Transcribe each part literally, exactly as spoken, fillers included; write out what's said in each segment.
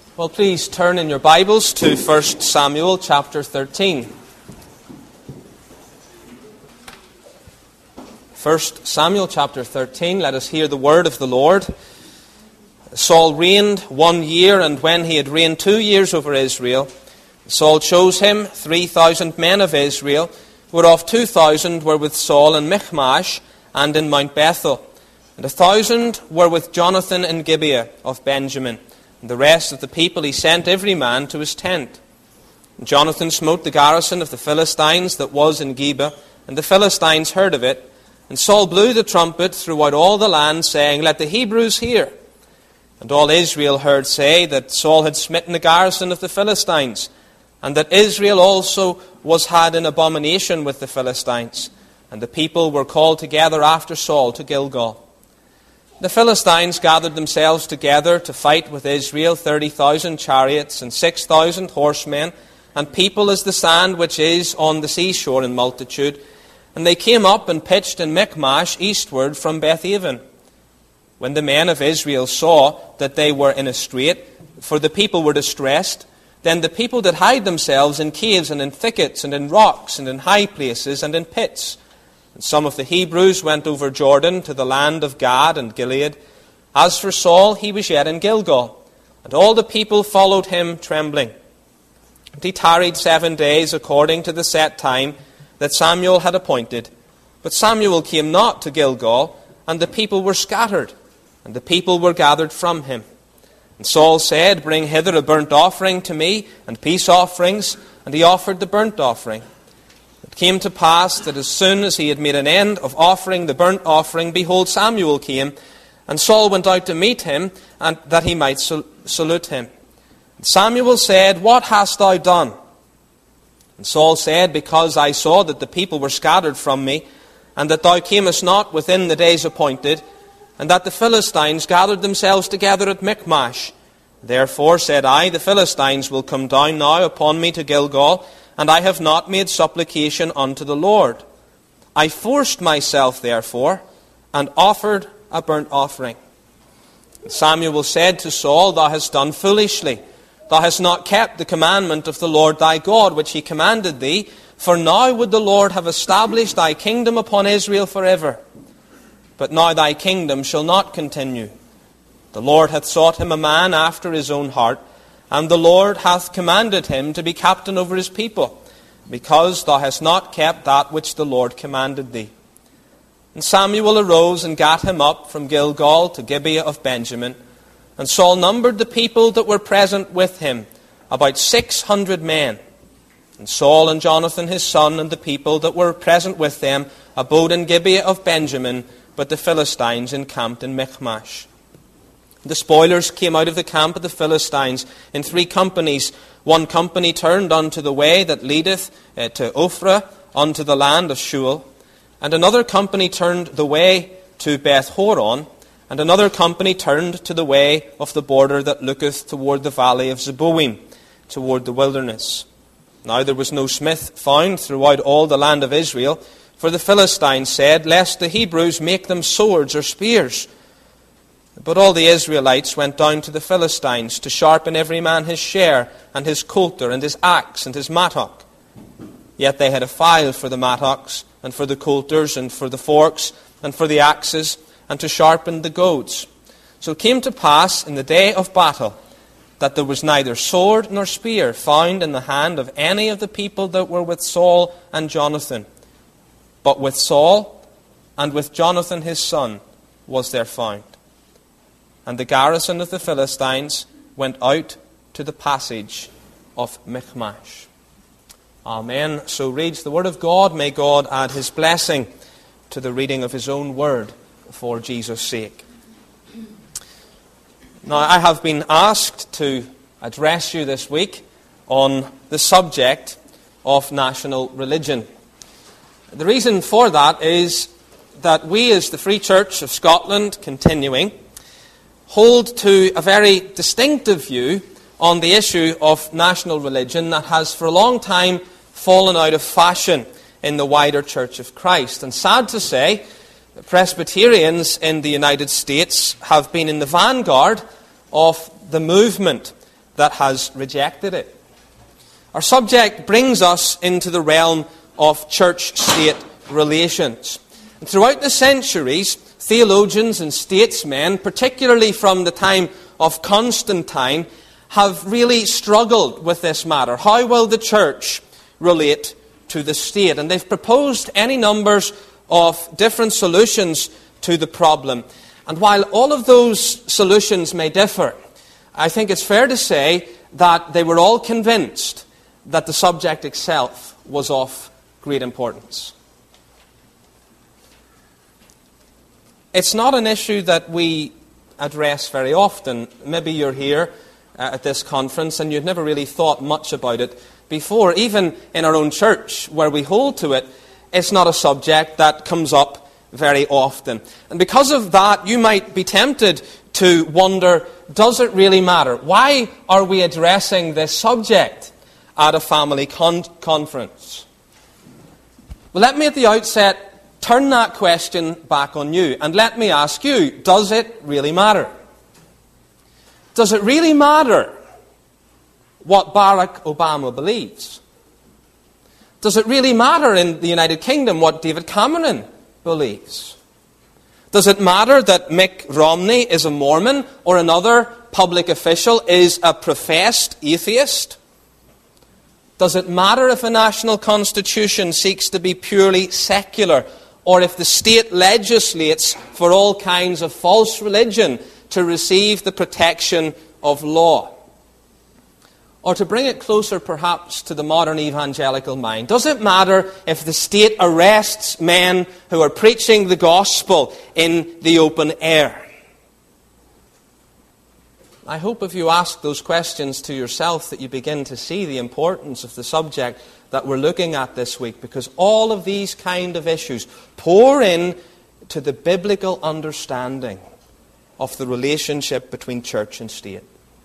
Well, please turn in your Bibles to First Samuel chapter thirteen. First Samuel chapter thirteen, let us hear the word of the Lord. Saul reigned one year, and when he had reigned two years over Israel, Saul chose him three thousand men of Israel, whereof two thousand were with Saul in Michmash and in Mount Bethel, and a thousand were with Jonathan in Gibeah of Benjamin. And the rest of the people he sent every man to his tent. And Jonathan smote the garrison of the Philistines that was in Geba, and the Philistines heard of it. And Saul blew the trumpet throughout all the land, saying, Let the Hebrews hear. And all Israel heard say that Saul had smitten the garrison of the Philistines, and that Israel also was had in abomination with the Philistines. And the people were called together after Saul to Gilgal. The Philistines gathered themselves together to fight with Israel, thirty thousand chariots and six thousand horsemen, and people as the sand which is on the seashore in multitude. And they came up and pitched in Michmash eastward from Bethaven. When the men of Israel saw that they were in a strait, for the people were distressed, then the people did hide themselves in caves and in thickets and in rocks and in high places and in pits. And some of the Hebrews went over Jordan to the land of Gad and Gilead. As for Saul, he was yet in Gilgal, and all the people followed him trembling. And he tarried seven days according to the set time that Samuel had appointed. But Samuel came not to Gilgal, and the people were scattered, and the people were gathered from him. And Saul said, Bring hither a burnt offering to me, and peace offerings. And he offered the burnt offering. It came to pass that as soon as he had made an end of offering the burnt offering, behold, Samuel came, and Saul went out to meet him, and that he might sal- salute him. And Samuel said, What hast thou done? And Saul said, Because I saw that the people were scattered from me, and that thou camest not within the days appointed, and that the Philistines gathered themselves together at Michmash. Therefore, said I, the Philistines will come down now upon me to Gilgal, and I have not made supplication unto the Lord. I forced myself, therefore, and offered a burnt offering. And Samuel said to Saul, Thou hast done foolishly. Thou hast not kept the commandment of the Lord thy God, which he commanded thee. For now would the Lord have established thy kingdom upon Israel forever. But now thy kingdom shall not continue. The Lord hath sought him a man after his own heart, and the Lord hath commanded him to be captain over his people, because thou hast not kept that which the Lord commanded thee. And Samuel arose and gat him up from Gilgal to Gibeah of Benjamin. And Saul numbered the people that were present with him, about six hundred men. And Saul and Jonathan his son and the people that were present with them abode in Gibeah of Benjamin, but the Philistines encamped in Michmash. The spoilers came out of the camp of the Philistines in three companies. One company turned unto the way that leadeth uh, to Ophrah, unto the land of Shual. And another company turned the way to Beth-horon. And another company turned to the way of the border that looketh toward the valley of Zeboim, toward the wilderness. Now there was no smith found throughout all the land of Israel, for the Philistines said, Lest the Hebrews make them swords or spears. But all the Israelites went down to the Philistines to sharpen every man his share, and his coulter, and his axe, and his mattock. Yet they had a file for the mattocks, and for the coulters, and for the forks, and for the axes, and to sharpen the goads. So it came to pass in the day of battle that there was neither sword nor spear found in the hand of any of the people that were with Saul and Jonathan. But with Saul and with Jonathan his son was there found. And the garrison of the Philistines went out to the passage of Michmash. Amen. So reads the word of God. May God add his blessing to the reading of his own word for Jesus' sake. Now, I have been asked to address you this week on the subject of national religion. The reason for that is that we as the Free Church of Scotland, continuing, hold to a very distinctive view on the issue of national religion that has for a long time fallen out of fashion in the wider Church of Christ. And sad to say, the Presbyterians in the United States have been in the vanguard of the movement that has rejected it. Our subject brings us into the realm of church-state relations. And throughout the centuries, theologians and statesmen, particularly from the time of Constantine, have really struggled with this matter. How will the church relate to the state? And they've proposed any numbers of different solutions to the problem. And while all of those solutions may differ, I think it's fair to say that they were all convinced that the subject itself was of great importance. It's not an issue that we address very often. Maybe you're here uh, at this conference and you've never really thought much about it before. Even in our own church, where we hold to it, it's not a subject that comes up very often. And because of that, you might be tempted to wonder, does it really matter? Why are we addressing this subject at a family con- conference? Well, let me at the outset turn that question back on you, and let me ask you, does it really matter? Does it really matter what Barack Obama believes? Does it really matter in the United Kingdom what David Cameron believes? Does it matter that Mick Romney is a Mormon or another public official is a professed atheist? Does it matter if a national constitution seeks to be purely secular, or if the state legislates for all kinds of false religion to receive the protection of law? Or to bring it closer perhaps to the modern evangelical mind, does it matter if the state arrests men who are preaching the gospel in the open air? I hope if you ask those questions to yourself that you begin to see the importance of the subject that we're looking at this week, because all of these kind of issues pour in to the biblical understanding of the relationship between church and state.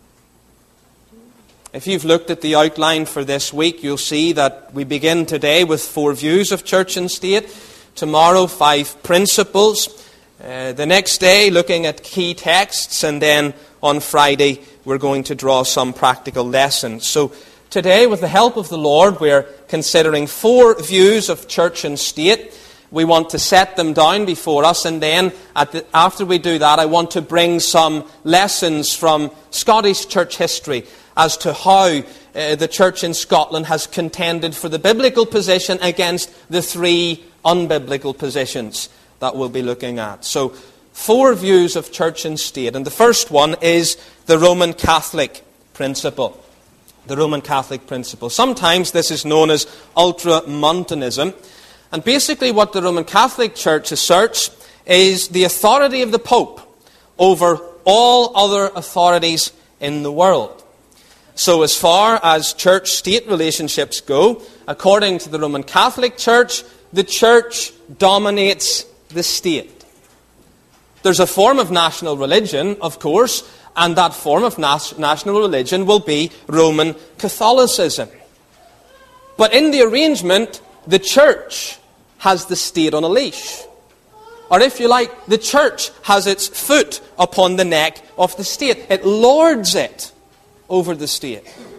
If you've looked at the outline for this week, you'll see that we begin today with four views of church and state. Tomorrow, five principles. Uh, the next day, looking at key texts. And then on Friday, we're going to draw some practical lessons. So today, with the help of the Lord, we're considering four views of church and state. We want to set them down before us, and then at the, after we do that, I want to bring some lessons from Scottish church history as to how uh, the church in Scotland has contended for the biblical position against the three unbiblical positions that we'll be looking at. So, four views of church and state. And the first one is the Roman Catholic principle. The Roman Catholic principle. Sometimes this is known as Ultramontanism. And basically what the Roman Catholic Church asserts is the authority of the Pope over all other authorities in the world. So as far as church-state relationships go, according to the Roman Catholic Church, the church dominates the state. There's a form of national religion, of course, and that form of nas- national religion will be Roman Catholicism. But in the arrangement, the church has the state on a leash. Or if you like, the church has its foot upon the neck of the state. It lords it over the state.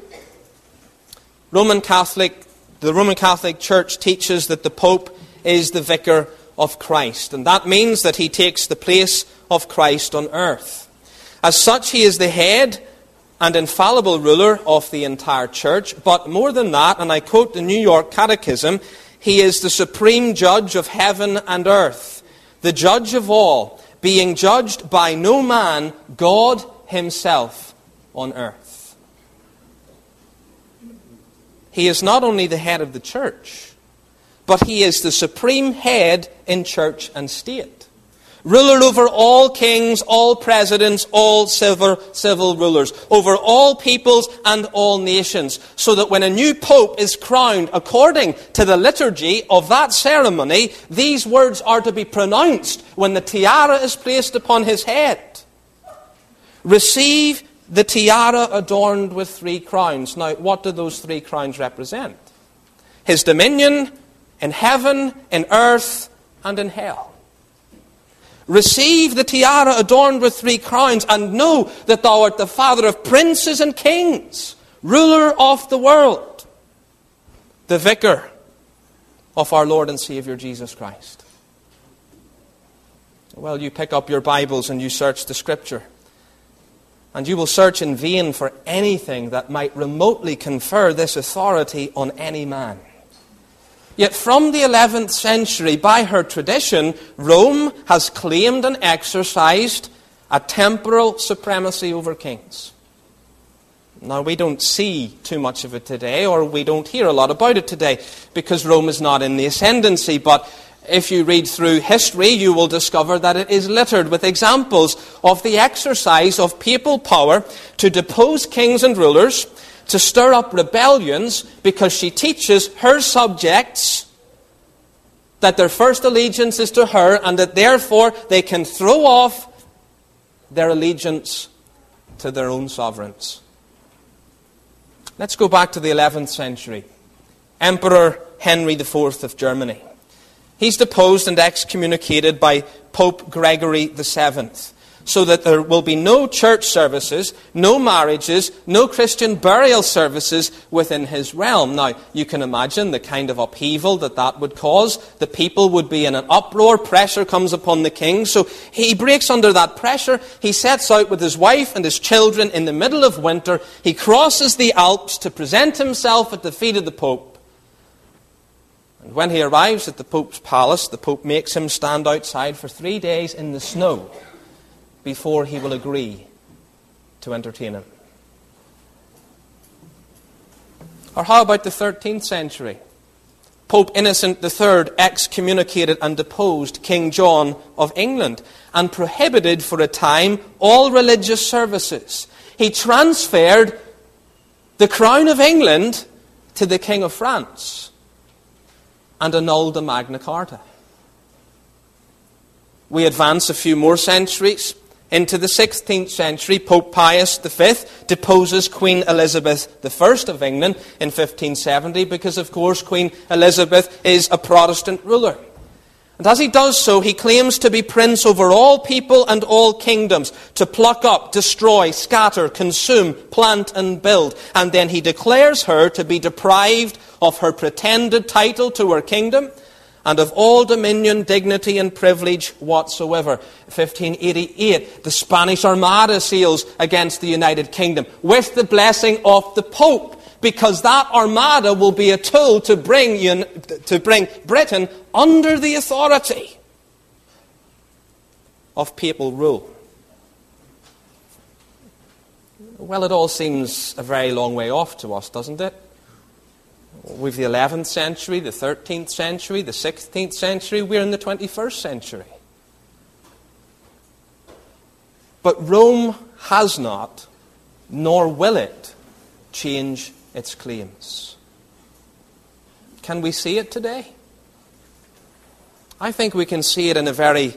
Roman Catholic, the Roman Catholic Church teaches that the Pope is the vicar of Christ, and that means that he takes the place of Christ on earth. As such, he is the head and infallible ruler of the entire church, but more than that, and I quote the New York Catechism, he is the supreme judge of heaven and earth, the judge of all, being judged by no man, God himself on earth. He is not only the head of the church, but he is the supreme head in church and state. Ruler over all kings, all presidents, all civil, civil rulers, over all peoples and all nations, so that when a new pope is crowned according to the liturgy of that ceremony, these words are to be pronounced when the tiara is placed upon his head. Receive the tiara adorned with three crowns. Now, what do those three crowns represent? His dominion in heaven, in earth, and in hell. Receive the tiara adorned with three crowns, and know that thou art the father of princes and kings, ruler of the world, the vicar of our Lord and Savior Jesus Christ. Well, you pick up your Bibles and you search the Scripture, and you will search in vain for anything that might remotely confer this authority on any man. Yet from the eleventh century, by her tradition, Rome has claimed and exercised a temporal supremacy over kings. Now, we don't see too much of it today, or we don't hear a lot about it today, because Rome is not in the ascendancy. But if you read through history, you will discover that it is littered with examples of the exercise of papal power to depose kings and rulers, to stir up rebellions, because she teaches her subjects that their first allegiance is to her, and that therefore they can throw off their allegiance to their own sovereigns. Let's go back to the eleventh century. Emperor Henry the Fourth of Germany. He's deposed and excommunicated by Pope Gregory the Seventh, so that there will be no church services, no marriages, no Christian burial services within his realm. Now, you can imagine the kind of upheaval that that would cause. The people would be in an uproar. Pressure comes upon the king. So he breaks under that pressure. He sets out with his wife and his children in the middle of winter. He crosses the Alps to present himself at the feet of the Pope. And when he arrives at the Pope's palace, the Pope makes him stand outside for three days in the snow before he will agree to entertain him. Or how about the thirteenth century? Pope Innocent the Third excommunicated and deposed King John of England and prohibited for a time all religious services. He transferred the crown of England to the King of France and annulled the Magna Carta. We advance a few more centuries. Into the sixteenth century, Pope Pius the Fifth deposes Queen Elizabeth the First of England in fifteen seventy because, of course, Queen Elizabeth is a Protestant ruler. And as he does so, he claims to be prince over all people and all kingdoms, to pluck up, destroy, scatter, consume, plant and build. And then he declares her to be deprived of her pretended title to her kingdom, and of all dominion, dignity, and privilege whatsoever. fifteen eighty-eight, the Spanish Armada sails against the United Kingdom with the blessing of the Pope, because that Armada will be a tool to bring, to bring Britain under the authority of papal rule. Well, it all seems a very long way off to us, doesn't it? We've the eleventh century, the thirteenth century, the sixteenth century. We're in the twenty-first century. But Rome has not, nor will it, change its claims. Can we see it today? I think we can see it in a very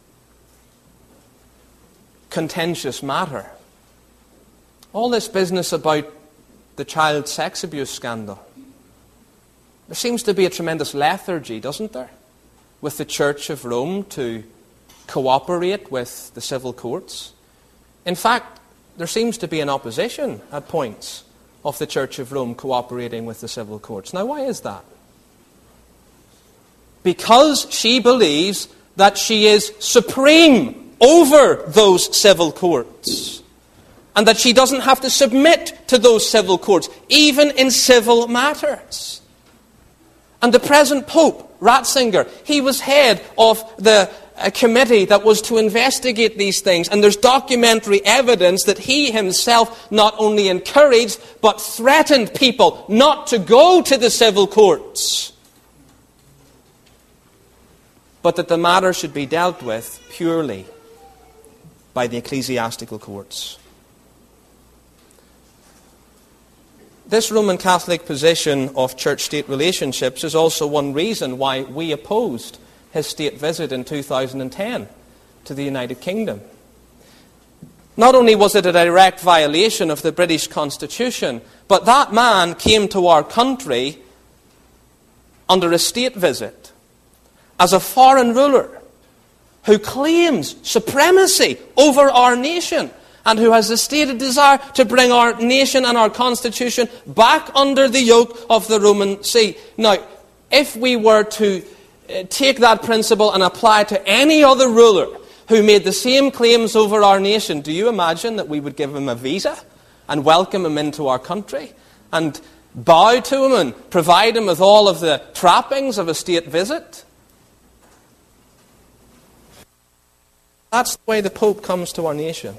contentious matter. All this business about the child sex abuse scandal. There seems to be a tremendous lethargy, doesn't there, with the Church of Rome to cooperate with the civil courts. In fact, there seems to be an opposition at points of the Church of Rome cooperating with the civil courts. Now, why is that? Because she believes that she is supreme over those civil courts, and that she doesn't have to submit to those civil courts, even in civil matters. And the present Pope, Ratzinger, he was head of the uh, committee that was to investigate these things. And there's documentary evidence that he himself not only encouraged, but threatened people not to go to the civil courts, but that the matter should be dealt with purely by the ecclesiastical courts. This Roman Catholic position of church-state relationships is also one reason why we opposed his state visit in two thousand ten to the United Kingdom. Not only was it a direct violation of the British Constitution, but that man came to our country under a state visit as a foreign ruler who claims supremacy over our nation, and who has the stated desire to bring our nation and our constitution back under the yoke of the Roman See. Now, if we were to take that principle and apply it to any other ruler who made the same claims over our nation, do you imagine that we would give him a visa and welcome him into our country and bow to him and provide him with all of the trappings of a state visit? That's the way the Pope comes to our nation.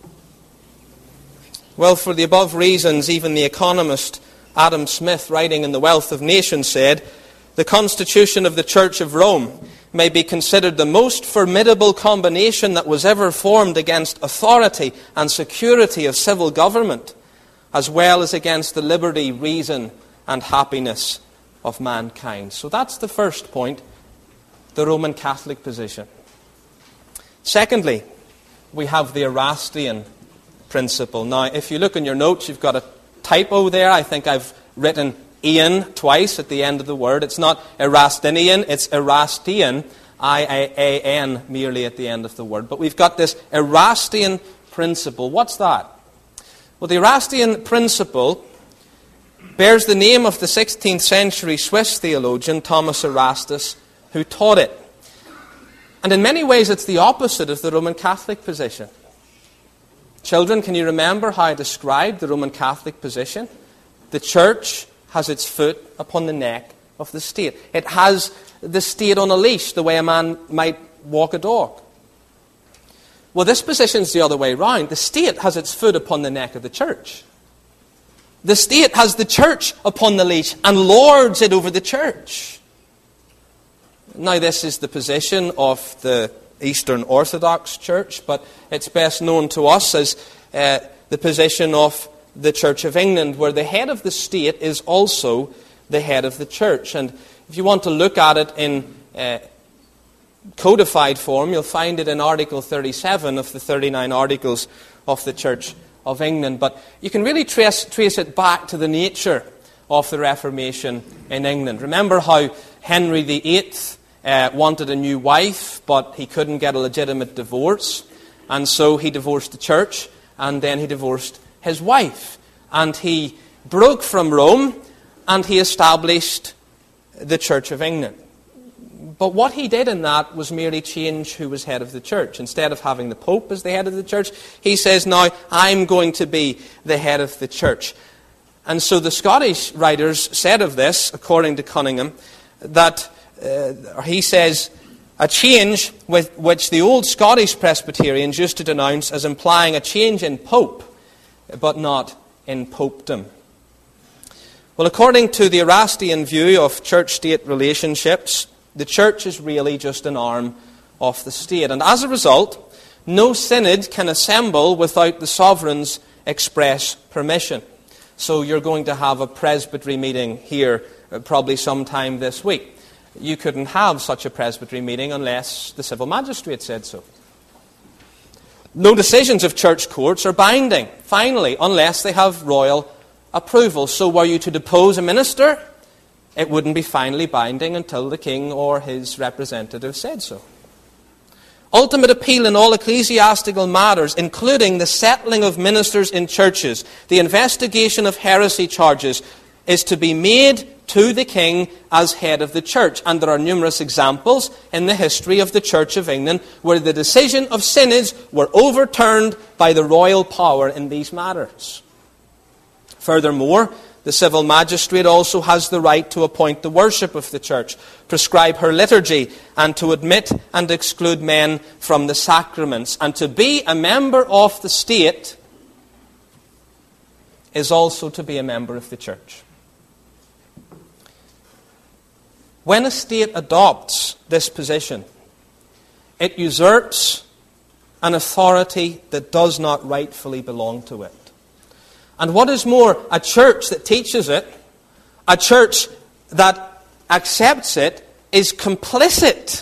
Well, for the above reasons, even the economist Adam Smith, writing in The Wealth of Nations, said, "The Constitution of the Church of Rome may be considered the most formidable combination that was ever formed against authority and security of civil government, as well as against the liberty, reason, and happiness of mankind." So that's the first point, the Roman Catholic position. Secondly, we have the Erastian principle. Now, if you look in your notes, you've got a typo there. I think I've written Ian twice at the end of the word. It's not Erastinian, it's Erastian, I A N merely at the end of the word. But we've got this Erastian principle. What's that? Well, the Erastian principle bears the name of the sixteenth century Swiss theologian Thomas Erastus, who taught it. And in many ways it's the opposite of the Roman Catholic position. Children, can you remember how I described the Roman Catholic position? The church has its foot upon the neck of the state. It has the state on a leash, the way a man might walk a dog. Well, this position is the other way around. The state has its foot upon the neck of the church. The state has the church upon the leash and lords it over the church. Now, this is the position of the Eastern Orthodox Church, but it's best known to us as uh, the position of the Church of England, where the head of the state is also the head of the church. And if you want to look at it in uh, codified form, you'll find it in Article thirty-seven of the thirty-nine Articles of the Church of England. But you can really trace, trace it back to the nature of the Reformation in England. Remember how Henry the Eighth Uh, wanted a new wife, but he couldn't get a legitimate divorce. And so he divorced the church, and then he divorced his wife. And he broke from Rome, and he established the Church of England. But what he did in that was merely change who was head of the church. Instead of having the Pope as the head of the church, he says, now, I'm going to be the head of the church. And so the Scottish writers said of this, according to Cunningham, that Uh, he says, a change with which the old Scottish Presbyterians used to denounce as implying a change in pope, but not in popedom. Well, according to the Erastian view of church-state relationships, the church is really just an arm of the state. And as a result, no synod can assemble without the sovereign's express permission. So you're going to have a presbytery meeting here uh, probably sometime this week. You couldn't have such a presbytery meeting unless the civil magistrate said so. No decisions of church courts are binding, finally, unless they have royal approval. So were you to depose a minister, it wouldn't be finally binding until the king or his representative said so. Ultimate appeal in all ecclesiastical matters, including the settling of ministers in churches, the investigation of heresy charges, is to be made to the king as head of the church. And there are numerous examples in the history of the Church of England where the decision of synods were overturned by the royal power in these matters. Furthermore, the civil magistrate also has the right to appoint the worship of the church, prescribe her liturgy, and to admit and exclude men from the sacraments. And to be a member of the state is also to be a member of the church. When a state adopts this position, it usurps an authority that does not rightfully belong to it. And what is more, a church that teaches it, a church that accepts it, is complicit.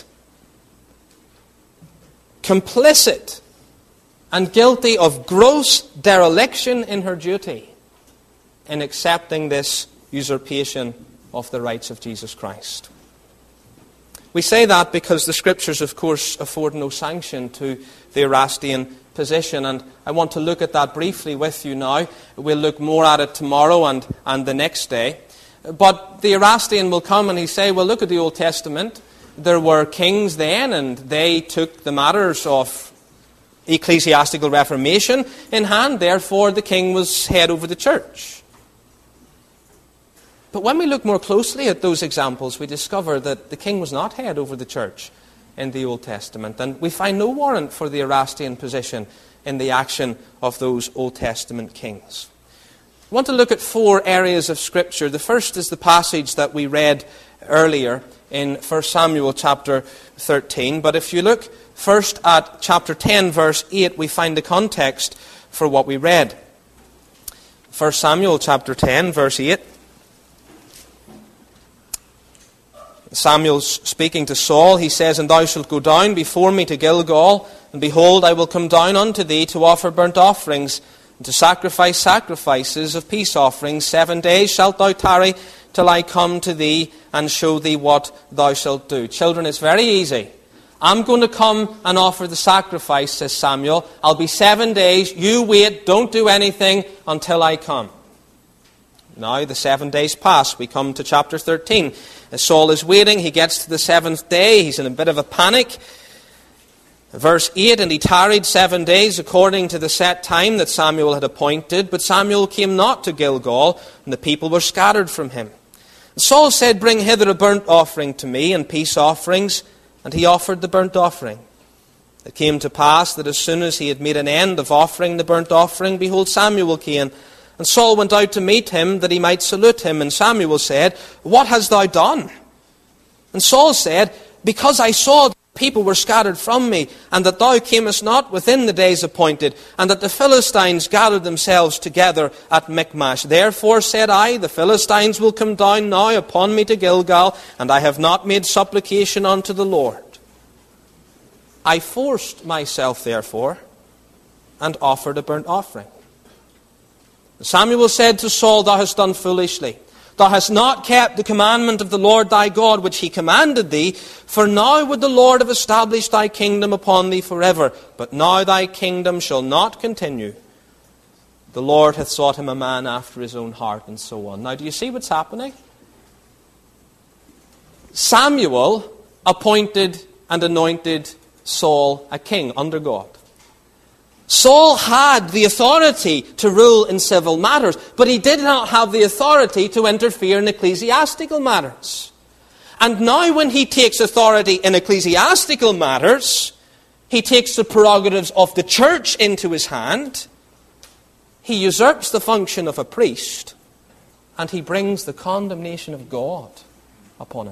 Complicit and guilty of gross dereliction in her duty in accepting this usurpation of the rights of Jesus Christ. We say that because the Scriptures, of course, afford no sanction to the Erastian position, and I want to look at that briefly with you now. We'll look more at it tomorrow and, and the next day. But the Erastian will come and he say, well, look at the Old Testament. There were kings then, and they took the matters of ecclesiastical reformation in hand. Therefore, the king was head over the church. But when we look more closely at those examples, we discover that the king was not head over the church in the Old Testament. And we find no warrant for the Erastian position in the action of those Old Testament kings. I want to look at four areas of Scripture. The first is the passage that we read earlier in First Samuel chapter thirteen. But if you look first at chapter ten, verse eight, we find the context for what we read. First Samuel chapter ten, verse eight. Samuel's speaking to Saul. He says, And thou shalt go down before me to Gilgal, and behold, I will come down unto thee to offer burnt offerings, and to sacrifice sacrifices of peace offerings. Seven days shalt thou tarry till I come to thee and show thee what thou shalt do. Children, it's very easy. I'm going to come and offer the sacrifice, says Samuel. I'll be seven days. You wait. Don't do anything until I come. Now the seven days pass. We come to chapter thirteen. As Saul is waiting, he gets to the seventh day. He's in a bit of a panic. Verse eight, And he tarried seven days according to the set time that Samuel had appointed. But Samuel came not to Gilgal, and the people were scattered from him. And Saul said, Bring hither a burnt offering to me, and peace offerings. And he offered the burnt offering. It came to pass that as soon as he had made an end of offering the burnt offering, behold, Samuel came. And Saul went out to meet him, that he might salute him. And Samuel said, What hast thou done? And Saul said, Because I saw that the people were scattered from me, and that thou camest not within the days appointed, and that the Philistines gathered themselves together at Michmash. Therefore said I, The Philistines will come down now upon me to Gilgal, and I have not made supplication unto the Lord. I forced myself, therefore, and offered a burnt offering. Samuel said to Saul, Thou hast done foolishly. Thou hast not kept the commandment of the Lord thy God, which he commanded thee. For now would the Lord have established thy kingdom upon thee forever. But now thy kingdom shall not continue. The Lord hath sought him a man after his own heart, and so on. Now, do you see what's happening? Samuel appointed and anointed Saul a king under God. Saul had the authority to rule in civil matters, but he did not have the authority to interfere in ecclesiastical matters. And now when he takes authority in ecclesiastical matters, he takes the prerogatives of the church into his hand, he usurps the function of a priest, and he brings the condemnation of God upon him.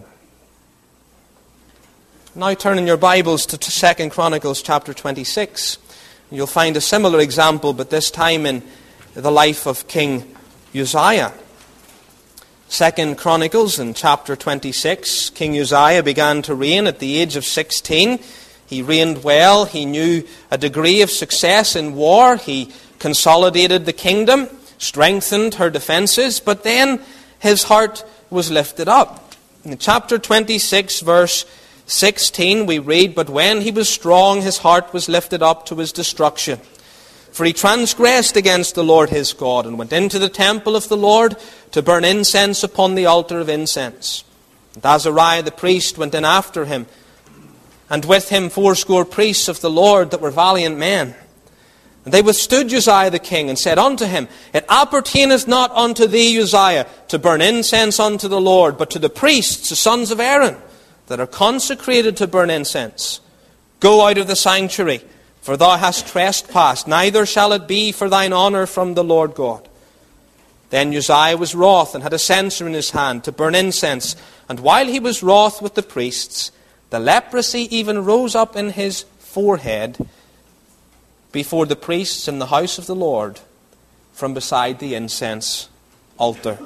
Now turn in your Bibles to Second Chronicles chapter twenty-six. You'll find a similar example, but this time in the life of King Uzziah. Second Chronicles in chapter twenty-six, King Uzziah began to reign at the age of sixteen. He reigned well. He knew a degree of success in war. He consolidated the kingdom, strengthened her defenses, but then his heart was lifted up. In chapter twenty-six, verse sixteen, we read, But when he was strong, his heart was lifted up to his destruction. For he transgressed against the Lord his God, and went into the temple of the Lord to burn incense upon the altar of incense. And Azariah the priest went in after him, and with him fourscore priests of the Lord that were valiant men. And they withstood Uzziah the king, and said unto him, It appertaineth not unto thee, Uzziah, to burn incense unto the Lord, but to the priests, the sons of Aaron, that are consecrated to burn incense. Go out of the sanctuary, for thou hast trespassed, neither shall it be for thine honour from the Lord God. Then Uzziah was wroth, and had a censer in his hand to burn incense. And while he was wroth with the priests, the leprosy even rose up in his forehead before the priests in the house of the Lord, from beside the incense altar.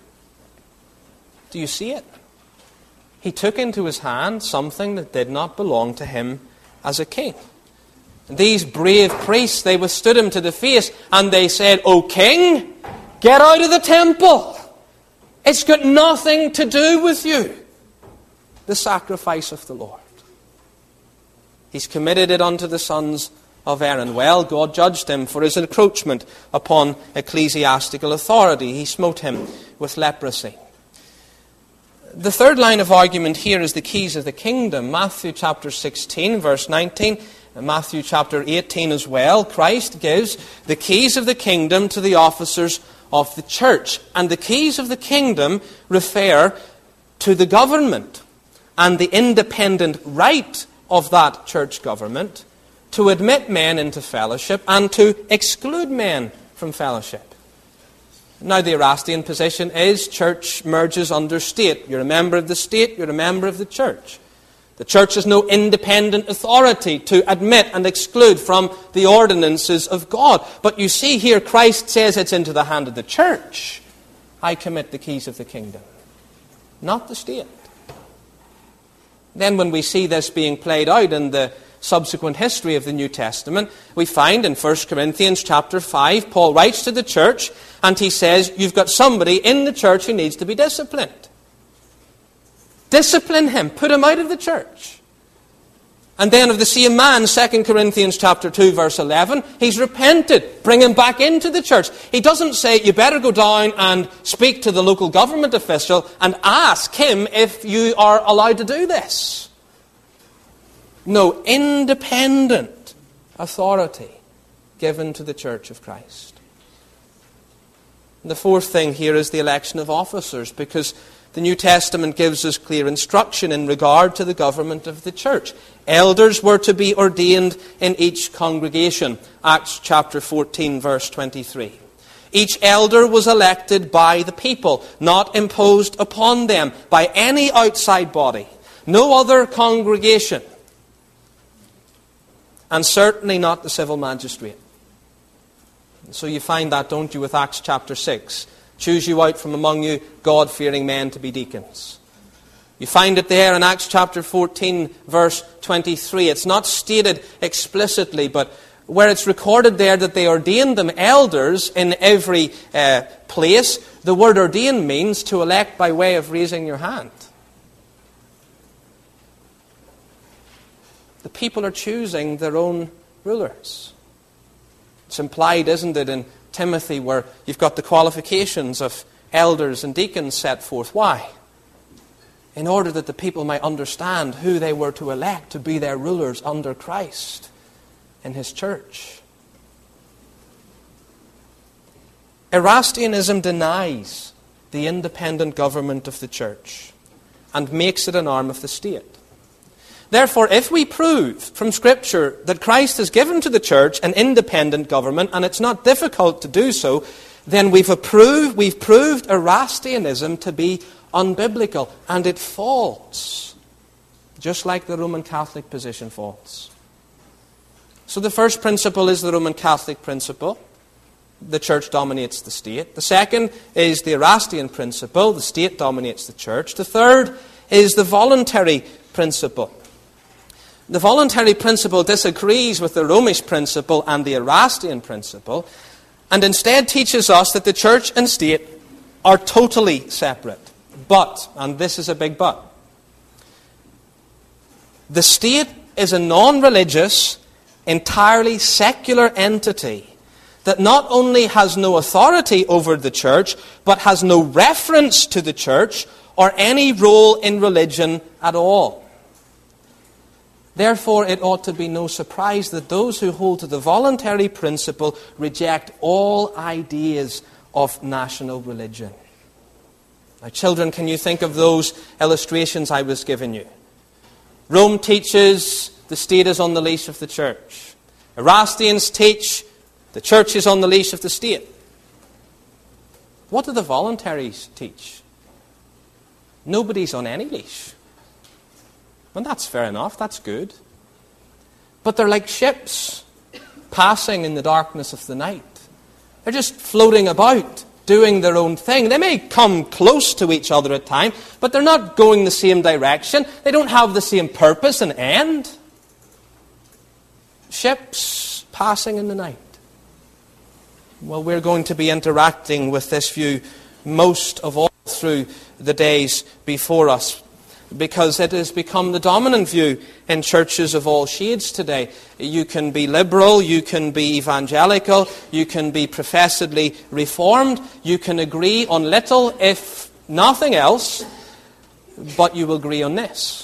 Do you see it? He took into his hand something that did not belong to him as a king. And these brave priests, they withstood him to the face, and they said, O king, get out of the temple. It's got nothing to do with you. the sacrifice of the Lord. He's committed it unto the sons of Aaron. Well, God judged him for his encroachment upon ecclesiastical authority. He smote him with leprosy. The third line of argument here is the keys of the kingdom. Matthew chapter sixteen, verse nineteen, and Matthew chapter eighteen as well. Christ gives the keys of the kingdom to the officers of the church. And the keys of the kingdom refer to the government and the independent right of that church government to admit men into fellowship and to exclude men from fellowship. Now, the Erastian position is church merges under state. You're a member of the state, you're a member of the church. The church has no independent authority to admit and exclude from the ordinances of God. But you see here, Christ says it's into the hand of the church. I commit the keys of the kingdom, not the state. Then when we see this being played out in the subsequent history of the New Testament, we find in First Corinthians chapter five, Paul writes to the church and he says, you've got somebody in the church who needs to be disciplined. Discipline him. Put him out of the church. And then of the same man, Second Corinthians chapter two, verse eleven, he's repented. Bring him back into the church. He doesn't say, you better go down and speak to the local government official and ask him if you are allowed to do this. No, independent authority given to the church of Christ. And the fourth thing here is the election of officers, because the New Testament gives us clear instruction in regard to the government of the church. Elders were to be ordained in each congregation. Acts chapter fourteen, verse twenty-three. Each elder was elected by the people, not imposed upon them by any outside body. No other congregation. And certainly not the civil magistrate. So you find that, don't you, with Acts chapter six. Choose you out from among you God-fearing men to be deacons. You find it there in Acts chapter fourteen, verse twenty-three. It's not stated explicitly, but where it's recorded there that they ordained them elders in every uh, place, the word ordain means to elect by way of raising your hand. The people are choosing their own rulers. It's implied, isn't it, in Timothy, where you've got the qualifications of elders and deacons set forth. Why? In order that the people might understand who they were to elect to be their rulers under Christ in his church. Erastianism denies the independent government of the church and makes it an arm of the state. Therefore, if we prove from Scripture that Christ has given to the church an independent government, and it's not difficult to do so, then we've approved, we've proved Erastianism to be unbiblical, and it falls, just like the Roman Catholic position falls. So the first principle is the Roman Catholic principle. The church dominates the state. The second is the Erastian principle. The state dominates the church. The third is the voluntary principle. The voluntary principle disagrees with the Romish principle and the Erastian principle, and instead teaches us that the church and state are totally separate. But, and this is a big but, the state is a non-religious, entirely secular entity that not only has no authority over the church, but has no reference to the church or any role in religion at all. Therefore, it ought to be no surprise that those who hold to the voluntary principle reject all ideas of national religion. Now, children, can you think of those illustrations I was giving you? Rome teaches the state is on the leash of the church. Erastians teach the church is on the leash of the state. What do the voluntaries teach? Nobody's on any leash. And that's fair enough, that's good. But they're like ships passing in the darkness of the night. They're just floating about, doing their own thing. They may come close to each other at times, but they're not going the same direction. They don't have the same purpose and end. Ships passing in the night. Well, we're going to be interacting with this view most of all through the days before us. because it has become the dominant view in churches of all shades today. You can be liberal, you can be evangelical, you can be professedly reformed, you can agree on little, if nothing else, but you will agree on this.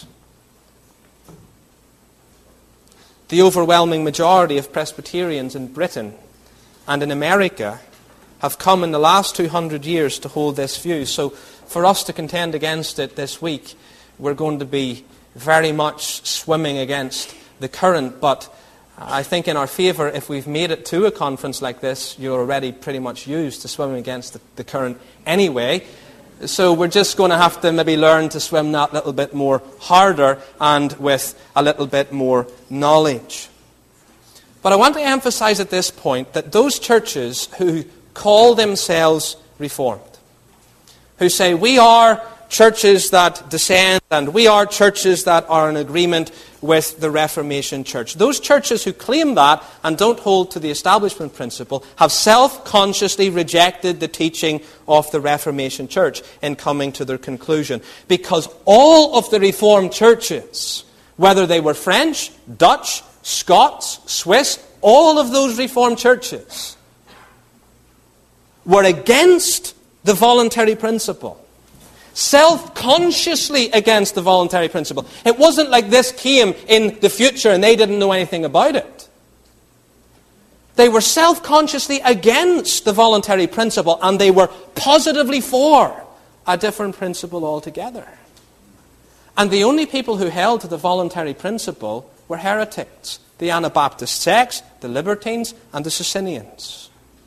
The overwhelming majority of Presbyterians in Britain and in America have come in the last two hundred years to hold this view. So for us to contend against it this week, we're going to be very much swimming against the current. But I think in our favour, if we've made it to a conference like this, you're already pretty much used to swimming against the, the current anyway. So we're just going to have to maybe learn to swim that little bit more harder and with a little bit more knowledge. But I want to emphasize at this point that those churches who call themselves Reformed, who say we are churches that descend and we are churches that are in agreement with the Reformation Church. Those churches who claim that and don't hold to the establishment principle have self-consciously rejected the teaching of the Reformation Church in coming to their conclusion. Because all of the Reformed churches, whether they were French, Dutch, Scots, Swiss, all of those Reformed churches were against the voluntary principle. Self-consciously against the voluntary principle. It wasn't like this came in the future and they didn't know anything about it. They were self-consciously against the voluntary principle and they were positively for a different principle altogether. And the only people who held to the voluntary principle were heretics. The Anabaptist sects, the Libertines, and the Socinians.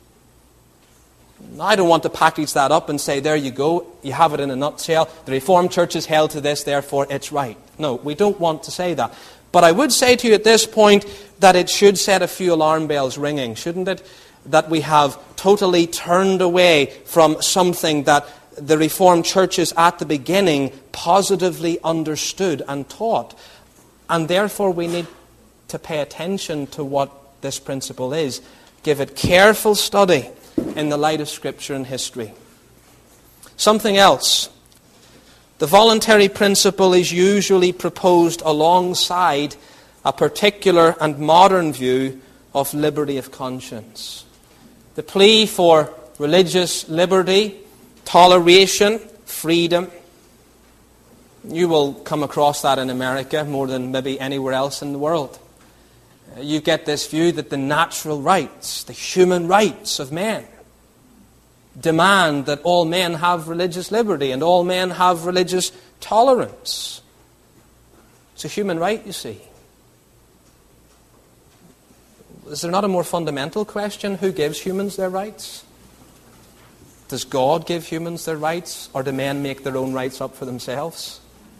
I don't want to package that up and say, there you go, you have it in a nutshell. The Reformed churches held to this, therefore it's right. No, we don't want to say that. But I would say to you at this point that it should set a few alarm bells ringing, shouldn't it? That we have totally turned away from something that the Reformed churches at the beginning positively understood and taught. And therefore we need to pay attention to what this principle is. Give it careful study in the light of Scripture and history. Something else. The voluntary principle is usually proposed alongside a particular and modern view of liberty of conscience. The plea for religious liberty, toleration, freedom. You will come across that in America more than maybe anywhere else in the world. You get this view that the natural rights, the human rights of men, demand that all men have religious liberty and all men have religious tolerance. It's a human right, you see. Is there not a more fundamental question? Who gives humans their rights? Does God give humans their rights, or do men make their own rights up for themselves?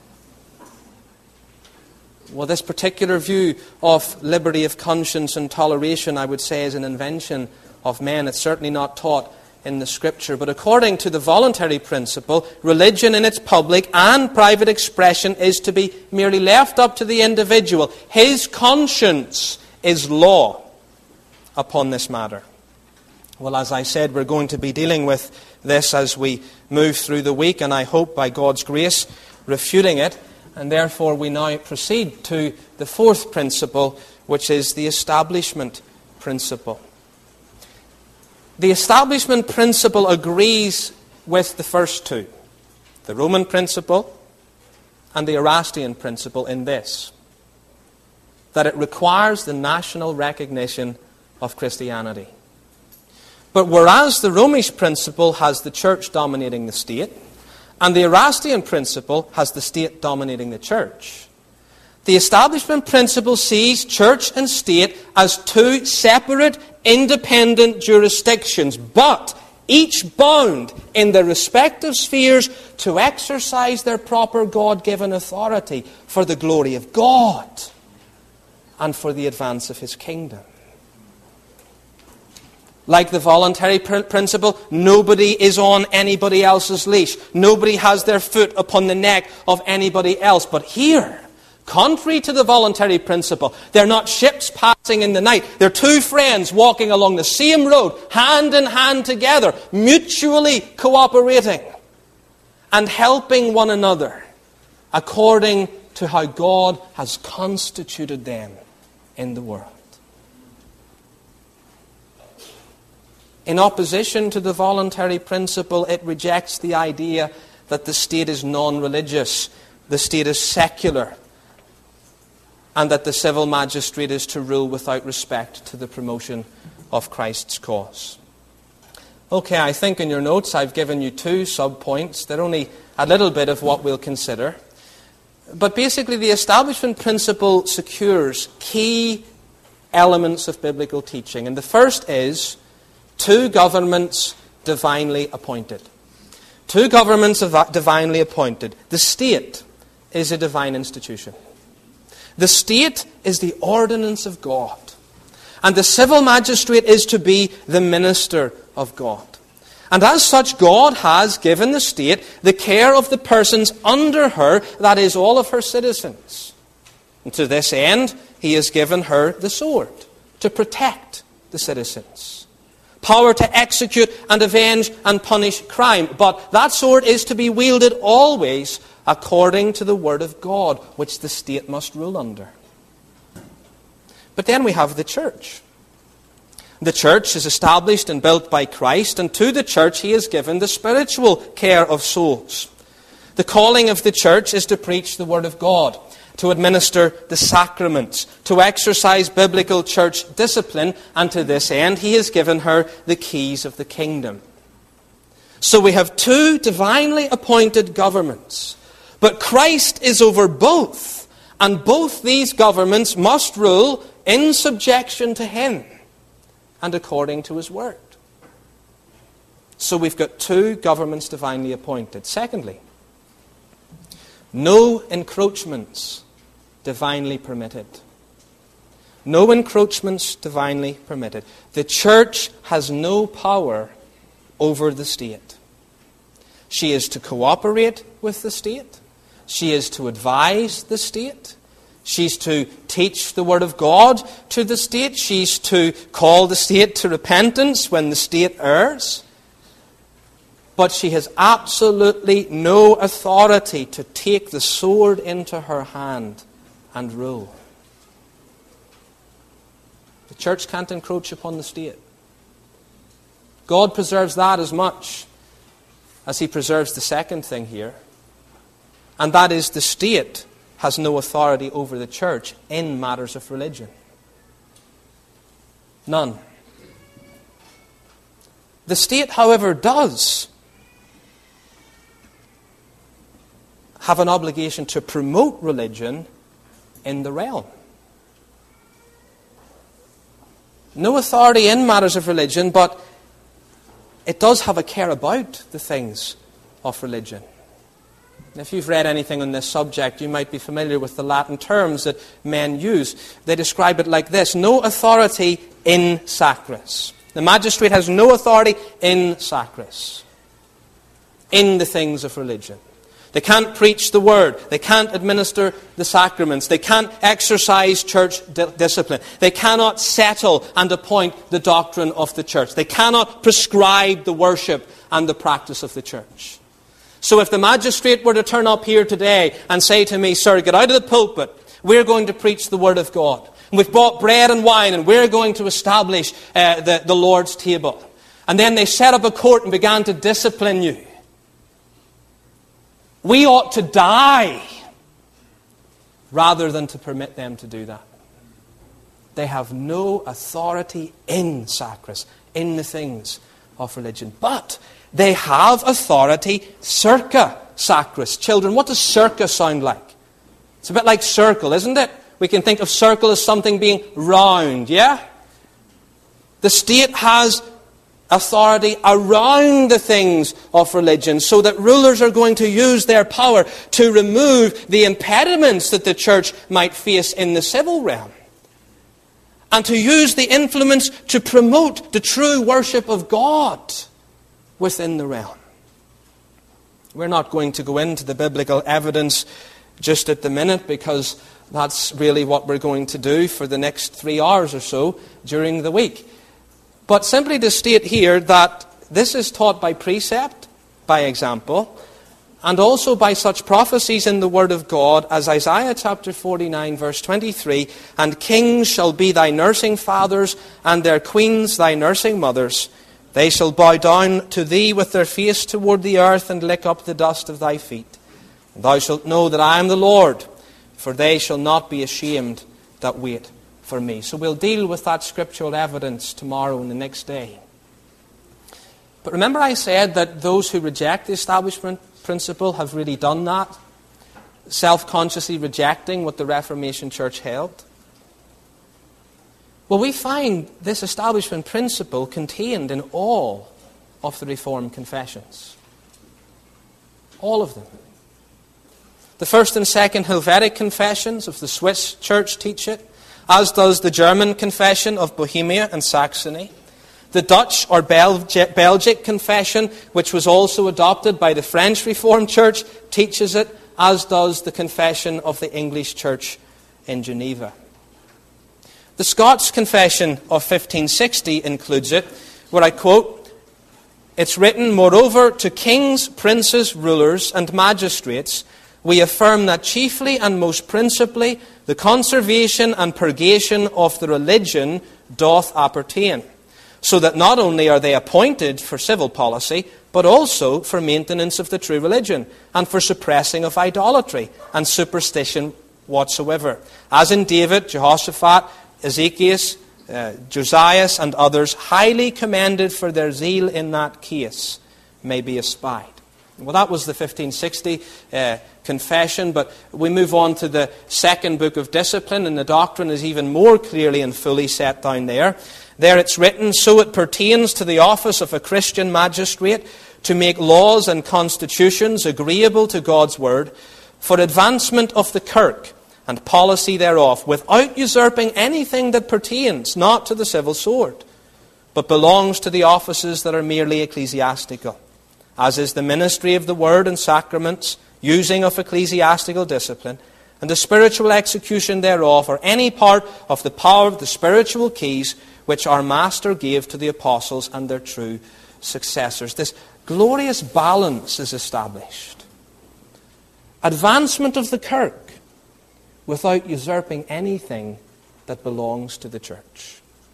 Well, this particular view of liberty of conscience and toleration, I would say, is an invention of men. It's certainly not taught in the Scripture. But according to the voluntary principle, religion in its public and private expression is to be merely left up to the individual. His conscience is law upon this matter. Well, as I said, we're going to be dealing with this as we move through the week, and I hope by God's grace refuting it. And therefore we now proceed to the fourth principle, which is the establishment principle. The establishment principle agrees with the first two, the Roman principle and the Erastian principle, in this, that it requires the national recognition of Christianity. But whereas the Romish principle has the church dominating the state, and the Erastian principle has the state dominating the church, the establishment principle sees church and state as two separate, independent jurisdictions, but each bound in their respective spheres to exercise their proper God-given authority for the glory of God and for the advance of His kingdom. Like the voluntary pr- principle, nobody is on anybody else's leash. Nobody has their foot upon the neck of anybody else. But here, contrary to the voluntary principle, they're not ships passing in the night. They're two friends walking along the same road, hand in hand together, mutually cooperating and helping one another according to how God has constituted them in the world. In opposition to the voluntary principle, it rejects the idea that the state is non-religious, the state is secular, and that the civil magistrate is to rule without respect to the promotion of Christ's cause. Okay, I think in your notes I've given you two sub-points. They're only a little bit of what we'll consider. But basically the establishment principle secures key elements of biblical teaching. And the first is two governments divinely appointed. Two governments divinely appointed. The state is a divine institution. The state is the ordinance of God. And the civil magistrate is to be the minister of God. And as such, God has given the state the care of the persons under her, that is, all of her citizens. And to this end, he has given her the sword to protect the citizens. Power to execute and avenge and punish crime. But that sword is to be wielded always according to the word of God, which the state must rule under. But then we have the church. The church is established and built by Christ, and to the church he has given the spiritual care of souls. The calling of the church is to preach the word of God, to administer the sacraments, to exercise biblical church discipline, and to this end he has given her the keys of the kingdom. So we have two divinely appointed governments, but Christ is over both, and both these governments must rule in subjection to him and according to his word. So we've got two governments divinely appointed. Secondly, no encroachments divinely permitted. No encroachments divinely permitted. The church has no power over the state. She is to cooperate with the state. She is to advise the state. She's to teach the word of God to the state. She's to call the state to repentance when the state errs. But she has absolutely no authority to take the sword into her hand and rule. The church can't encroach upon the state. God preserves that as much as he preserves the second thing here. And that is, the state has no authority over the church in matters of religion. None. The state, however, does have an obligation to promote religion in the realm. No authority in matters of religion, but it does have a care about the things of religion. If you've read anything on this subject, you might be familiar with the Latin terms that men use. They describe it like this: no authority in sacris. The magistrate has no authority in sacris, in the things of religion. They can't preach the word. They can't administer the sacraments. They can't exercise church di- discipline. They cannot settle and appoint the doctrine of the church. They cannot prescribe the worship and the practice of the church. So if the magistrate were to turn up here today and say to me, "Sir, get out of the pulpit. We're going to preach the word of God. We've bought bread and wine and we're going to establish uh, the, the Lord's table." And then they set up a court and began to discipline you. We ought to die rather than to permit them to do that. They have no authority in sacris, in the things of religion. But they have authority circa sacris. Children, what does circa sound like? It's a bit like circle, isn't it? We can think of circle as something being round, yeah? The state has authority around the things of religion, so that rulers are going to use their power to remove the impediments that the church might face in the civil realm, and to use the influence to promote the true worship of God within the realm. We're not going to go into the biblical evidence just at the minute, because that's really what we're going to do for the next three hours or so during the week. But simply to state here that this is taught by precept, by example, and also by such prophecies in the Word of God as Isaiah chapter forty-nine, verse twenty-three, "And kings shall be thy nursing fathers, and their queens thy nursing mothers. They shall bow down to thee with their face toward the earth, and lick up the dust of thy feet. And thou shalt know that I am the Lord, for they shall not be ashamed that wait for me." So we'll deal with that scriptural evidence tomorrow and the next day. But remember I said that those who reject the establishment principle have really done that, self-consciously rejecting what the Reformation Church held. Well, we find this establishment principle contained in all of the Reformed confessions. All of them. The first and second Helvetic confessions of the Swiss Church teach it, as does the German confession of Bohemia and Saxony. The Dutch or Belgic, Belgic confession, which was also adopted by the French Reformed Church, teaches it, as does the confession of the English Church in Geneva. The Scots confession of fifteen sixty includes it, where I quote, "It's written, moreover, to kings, princes, rulers, and magistrates, we affirm that chiefly and most principally the conservation and purgation of the religion doth appertain, so that not only are they appointed for civil policy, but also for maintenance of the true religion, and for suppressing of idolatry and superstition whatsoever, as in David, Jehoshaphat, Ezekias, uh, Josias, and others, highly commended for their zeal in that case, may be espied." Well, that was the fifteen sixty uh, confession, but we move on to the second book of discipline, and the doctrine is even more clearly and fully set down there. There it's written, "So it pertains to the office of a Christian magistrate to make laws and constitutions agreeable to God's word, for advancement of the kirk and policy thereof, without usurping anything that pertains not to the civil sword, but belongs to the offices that are merely ecclesiastical, as is the ministry of the word and sacraments, using of ecclesiastical discipline, and the spiritual execution thereof, or any part of the power of the spiritual keys which our Master gave to the apostles and their true successors." This glorious balance is established. Advancement of the kirk without usurping anything that belongs to the church.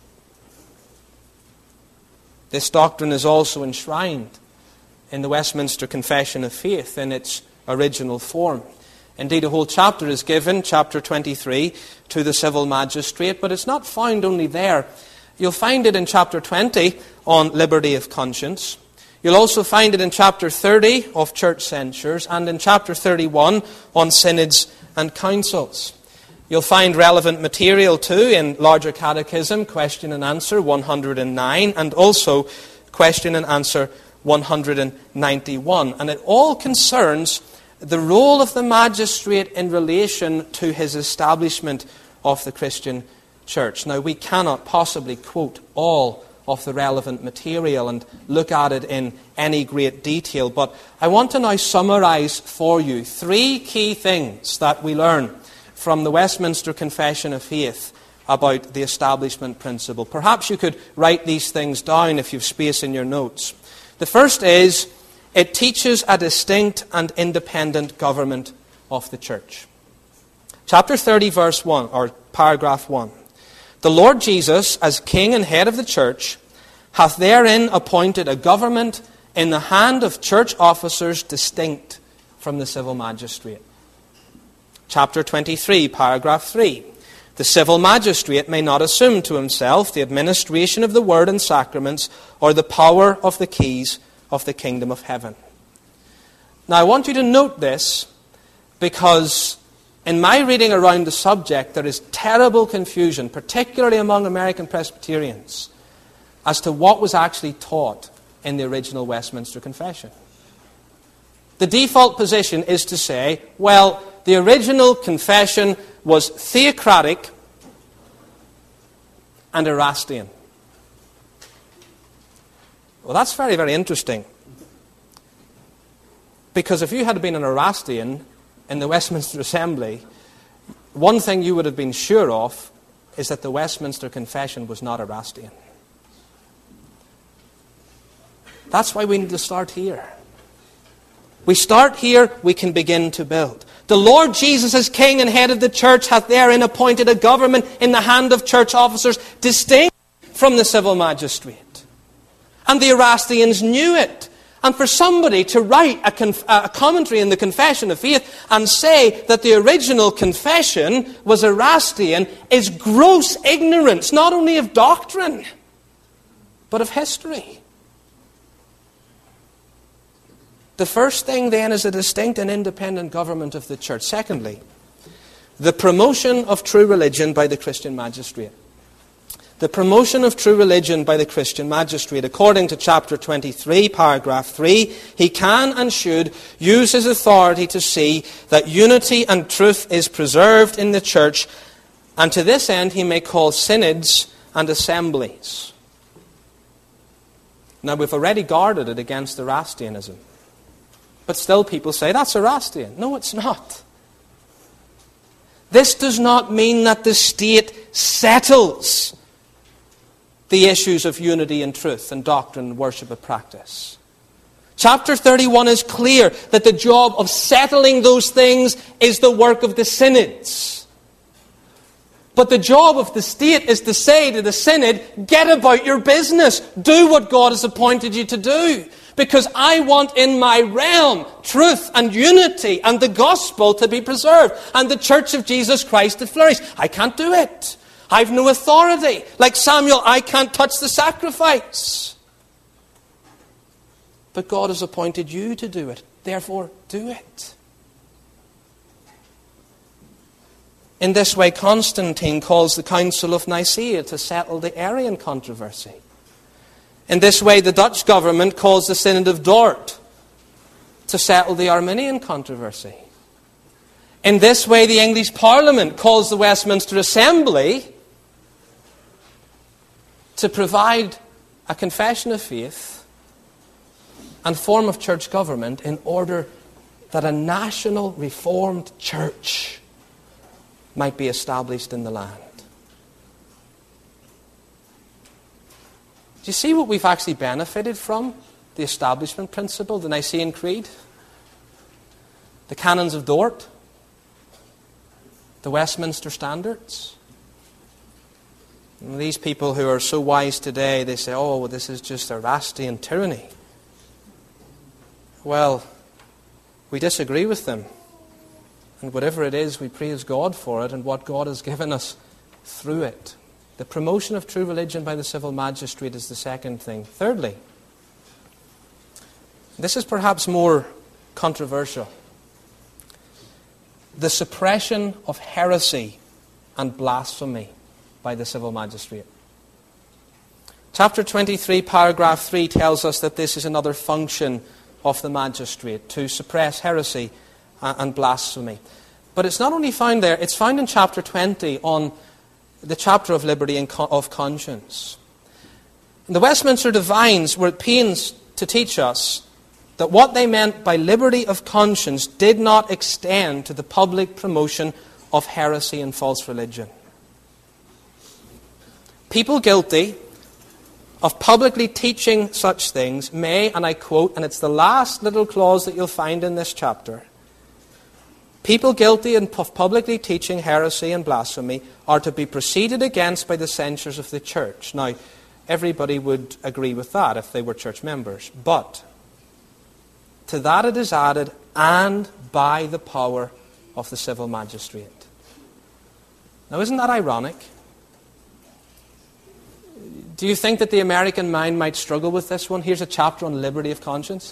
This doctrine is also enshrined in the Westminster Confession of Faith in its original form. Indeed, a whole chapter is given, chapter twenty-three, to the civil magistrate, but it's not found only there. You'll find it in chapter twenty on liberty of conscience. You'll also find it in chapter thirty of church censures, and in chapter thirty-one on synods and councils. You'll find relevant material too in Larger Catechism, question and answer one hundred nine, and also question and answer one hundred ninety-one. And it all concerns the role of the magistrate in relation to his establishment of the Christian church. Now, we cannot possibly quote all of the relevant material and look at it in any great detail, but I want to now summarize for you three key things that we learn from the Westminster Confession of Faith about the establishment principle. Perhaps you could write these things down if you've space in your notes. The first is, it teaches a distinct and independent government of the church. Chapter thirty, verse one, or paragraph one. "The Lord Jesus, as King and head of the church, hath therein appointed a government in the hand of church officers distinct from the civil magistrate." Chapter twenty-three, paragraph three. "The civil magistrate may not assume to himself the administration of the word and sacraments or the power of the keys of the kingdom of heaven." Now, I want you to note this because in my reading around the subject, there is terrible confusion, particularly among American Presbyterians, as to what was actually taught in the original Westminster Confession. The default position is to say, well, the original confession was theocratic and Erastian. Well, that's very, very interesting. Because if you had been an Erastian in the Westminster Assembly, one thing you would have been sure of is that the Westminster Confession was not Erastian. That's why we need to start here. We start here, we can begin to build. The Lord Jesus, as King and head of the church, hath therein appointed a government in the hand of church officers, distinct from the civil magistrate. And the Erastians knew it. And for somebody to write a, conf- a commentary in the Confession of Faith and say that the original confession was Erastian is gross ignorance, not only of doctrine, but of history. The first thing then is a distinct and independent government of the church. Secondly, the promotion of true religion by the Christian magistrate. The promotion of true religion by the Christian magistrate. According to chapter twenty-three, paragraph three, he can and should use his authority to see that unity and truth is preserved in the church, and to this end he may call synods and assemblies. Now, we've already guarded it against Erastianism. But still people say, that's Erastian. No, it's not. This does not mean that the state settles the issues of unity and truth and doctrine, worship and practice. Chapter thirty-one is clear that the job of settling those things is the work of the synods. But the job of the state is to say to the synod, get about your business. Do what God has appointed you to do. Because I want in my realm truth and unity and the gospel to be preserved and the church of Jesus Christ to flourish. I can't do it. I've no authority. Like Samuel, I can't touch the sacrifice. But God has appointed you to do it. Therefore, do it. In this way, Constantine calls the Council of Nicaea to settle the Arian controversy. In this way, the Dutch government calls the Synod of Dort to settle the Arminian controversy. In this way, the English Parliament calls the Westminster Assembly to provide a confession of faith and form of church government in order that a national reformed church might be established in the land. Do you see what we've actually benefited from? The establishment principle, the Nicene Creed, the Canons of Dort, the Westminster Standards. And these people who are so wise today, they say, oh, well, this is just Erastian tyranny. Well, we disagree with them. And whatever it is, we praise God for it and what God has given us through it. The promotion of true religion by the civil magistrate is the second thing. Thirdly, this is perhaps more controversial. The suppression of heresy and blasphemy by the civil magistrate. Chapter twenty-three, paragraph three tells us that this is another function of the magistrate, to suppress heresy and blasphemy. But it's not only found there, it's found in chapter twenty on the chapter of liberty and of conscience. The Westminster Divines were at pains to teach us that what they meant by liberty of conscience did not extend to the public promotion of heresy and false religion. People guilty of publicly teaching such things may, and I quote, and it's the last little clause that you'll find in this chapter, people guilty of publicly teaching heresy and blasphemy are to be proceeded against by the censures of the church. Now, everybody would agree with that if they were church members. But to that it is added, and by the power of the civil magistrate. Now, isn't that ironic? Do you think that the American mind might struggle with this one? Here's a chapter on liberty of conscience.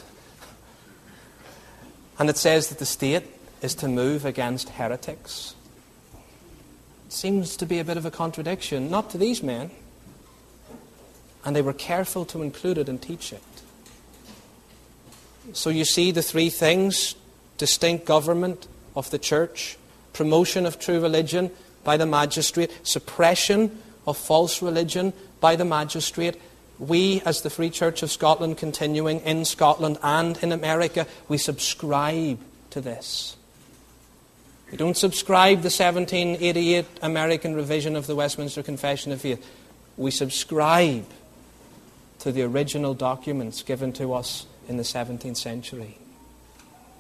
And it says that the state is to move against heretics. It seems to be a bit of a contradiction, not to these men. And they were careful to include it and teach it. So you see the three things: distinct government of the church, promotion of true religion by the magistrate, suppression of false religion by the magistrate. We, as the Free Church of Scotland, continuing in Scotland and in America, we subscribe to this. We don't subscribe the seventeen eighty-eight American revision of the Westminster Confession of Faith. We subscribe to the original documents given to us in the seventeenth century.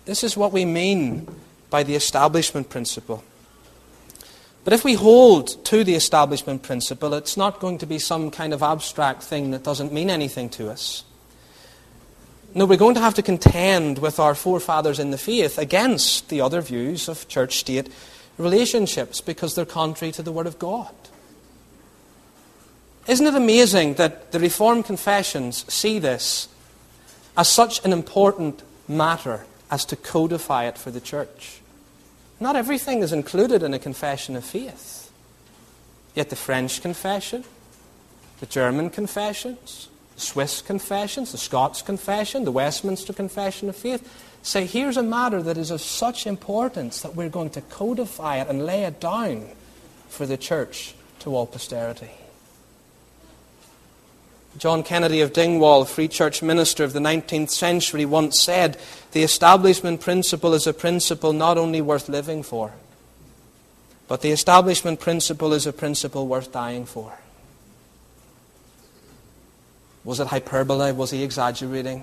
This is what we mean by the establishment principle. But if we hold to the establishment principle, it's not going to be some kind of abstract thing that doesn't mean anything to us. No, we're going to have to contend with our forefathers in the faith against the other views of church-state relationships because they're contrary to the Word of God. Isn't it amazing that the Reformed confessions see this as such an important matter as to codify it for the church? Not everything is included in a confession of faith. Yet the French confession, the German confessions, the Swiss confessions, the Scots confession, the Westminster Confession of Faith say here's a matter that is of such importance that we're going to codify it and lay it down for the church to all posterity. John Kennedy of Dingwall, Free Church minister of the nineteenth century, once said, "The establishment principle is a principle not only worth living for, but the establishment principle is a principle worth dying for." Was it hyperbole? Was he exaggerating?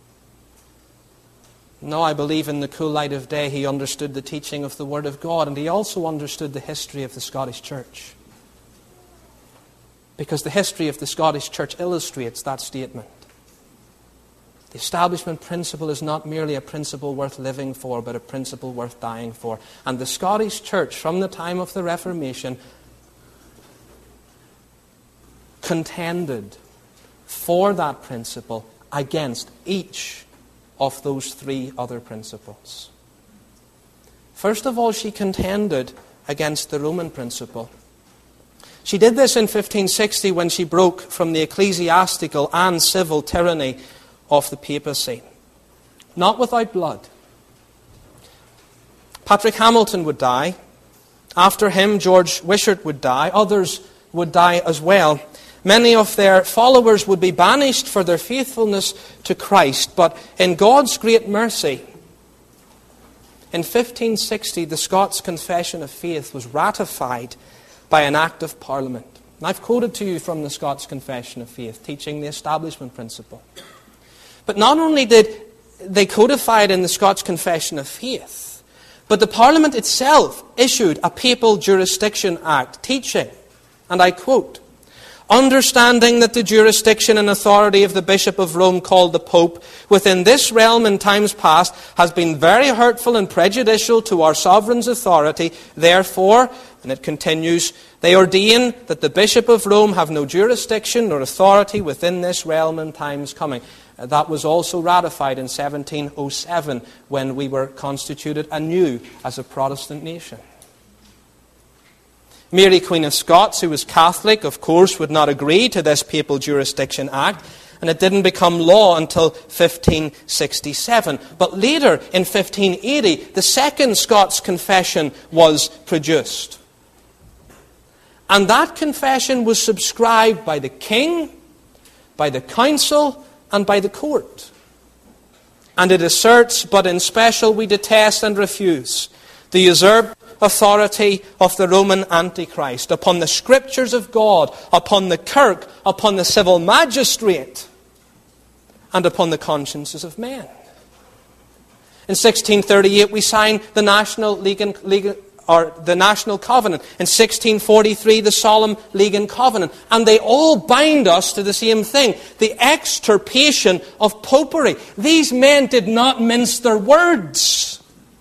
No, I believe in the cool light of day he understood the teaching of the Word of God, and he also understood the history of the Scottish Church. Because the history of the Scottish Church illustrates that statement. The establishment principle is not merely a principle worth living for, but a principle worth dying for. And the Scottish Church, from the time of the Reformation, contended for that principle against each of those three other principles. First of all, she contended against the Roman principle. She did this in fifteen sixty when she broke from the ecclesiastical and civil tyranny of the papacy. Not without blood. Patrick Hamilton would die. After him, George Wishart would die. Others would die as well. Many of their followers would be banished for their faithfulness to Christ. But in God's great mercy, in fifteen sixty, the Scots Confession of Faith was ratified by an act of Parliament. And I've quoted to you from the Scots Confession of Faith, teaching the establishment principle. But not only did they codify it in the Scots Confession of Faith, but the Parliament itself issued a Papal Jurisdiction Act teaching, and I quote, "Understanding that the jurisdiction and authority of the Bishop of Rome, called the Pope, within this realm in times past, has been very hurtful and prejudicial to our sovereign's authority. Therefore," and it continues, "they ordain that the Bishop of Rome have no jurisdiction nor authority within this realm in times coming." That was also ratified in seventeen oh seven when we were constituted anew as a Protestant nation. Mary, Queen of Scots, who was Catholic, of course, would not agree to this Papal Jurisdiction Act, and it didn't become law until fifteen sixty-seven. But later, in fifteen eighty, the second Scots Confession was produced. And that confession was subscribed by the king, by the council, and by the court. And it asserts, "But in special we detest and refuse the usurped authority of the Roman Antichrist upon the Scriptures of God, upon the Kirk, upon the civil magistrate, and upon the consciences of men." In sixteen thirty-eight, we signed the National League and, League, or the National Covenant. In sixteen forty-three, the Solemn League and Covenant. And they all bind us to the same thing, the extirpation of popery. These men did not mince their words.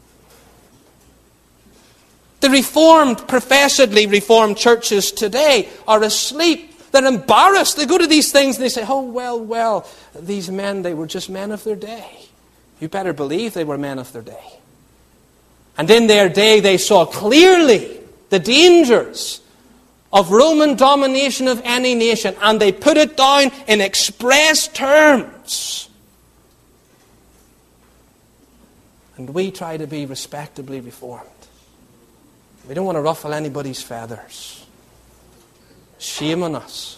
The reformed, professedly reformed churches today are asleep. They're embarrassed. They go to these things and they say, "Oh, well, well, these men, they were just men of their day." You better believe they were men of their day. And in their day, they saw clearly the dangers of Roman domination of any nation, and they put it down in express terms. And we try to be respectably reformed. We don't want to ruffle anybody's feathers. Shame on us.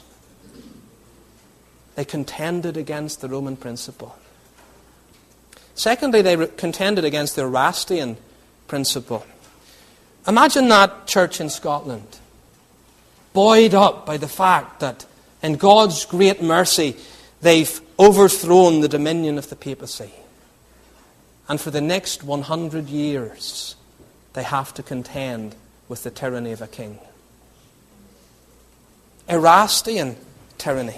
They contended against the Roman principle. Secondly, they contended against the Erastian principle. Imagine that church in Scotland, buoyed up by the fact that in God's great mercy they've overthrown the dominion of the papacy. And for the next one hundred years, they have to contend with the tyranny of a king. Erastian tyranny.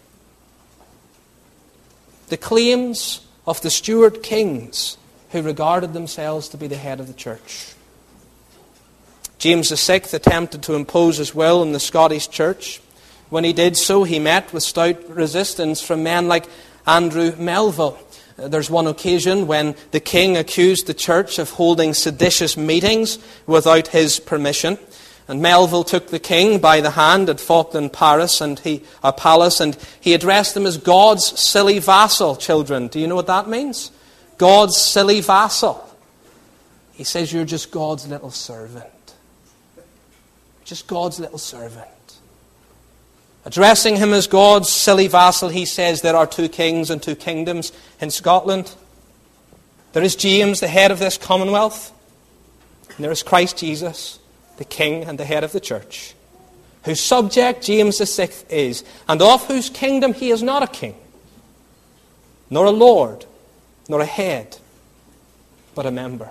The claims of the Stuart kings who regarded themselves to be the head of the church. James the Sixth attempted to impose his will on the Scottish church. When he did so, he met with stout resistance from men like Andrew Melville. There's one occasion when the king accused the church of holding seditious meetings without his permission. And Melville took the king by the hand at Falkland Palace, and he, uh, Palace, and he addressed him as God's silly vassal, children. Do you know what that means? God's silly vassal. He says, you're just God's little servant. Just God's little servant. Addressing him as God's silly vassal, he says there are two kings and two kingdoms in Scotland. There is James, the head of this commonwealth, and there is Christ Jesus, the king and the head of the church, whose subject James the Sixth is, and of whose kingdom he is not a king, nor a lord, nor a head, but a member.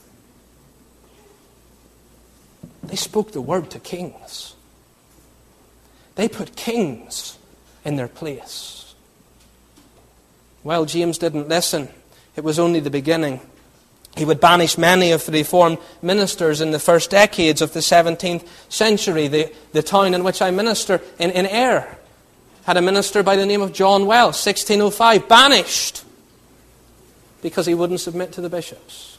They spoke the word to kings. They put kings in their place. Well, James didn't listen. It was only the beginning. He would banish many of the Reformed ministers in the first decades of the seventeenth century. The, the town in which I minister, in, in Ayr, had a minister by the name of John Wells, sixteen oh five, banished because he wouldn't submit to the bishops.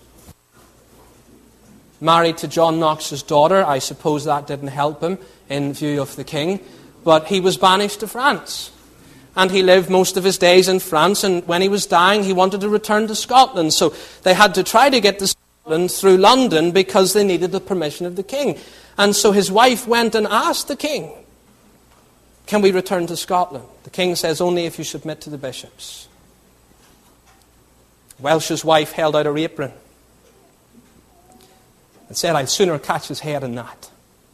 Married to John Knox's daughter, I suppose that didn't help him in view of the king, but he was banished to France. And he lived most of his days in France, and when he was dying, he wanted to return to Scotland. So they had to try to get to Scotland through London because they needed the permission of the king. And so his wife went and asked the king, can we return to Scotland? The king says, only if you submit to the bishops. Welsh's wife held out her apron and said, I'd sooner catch his head than that.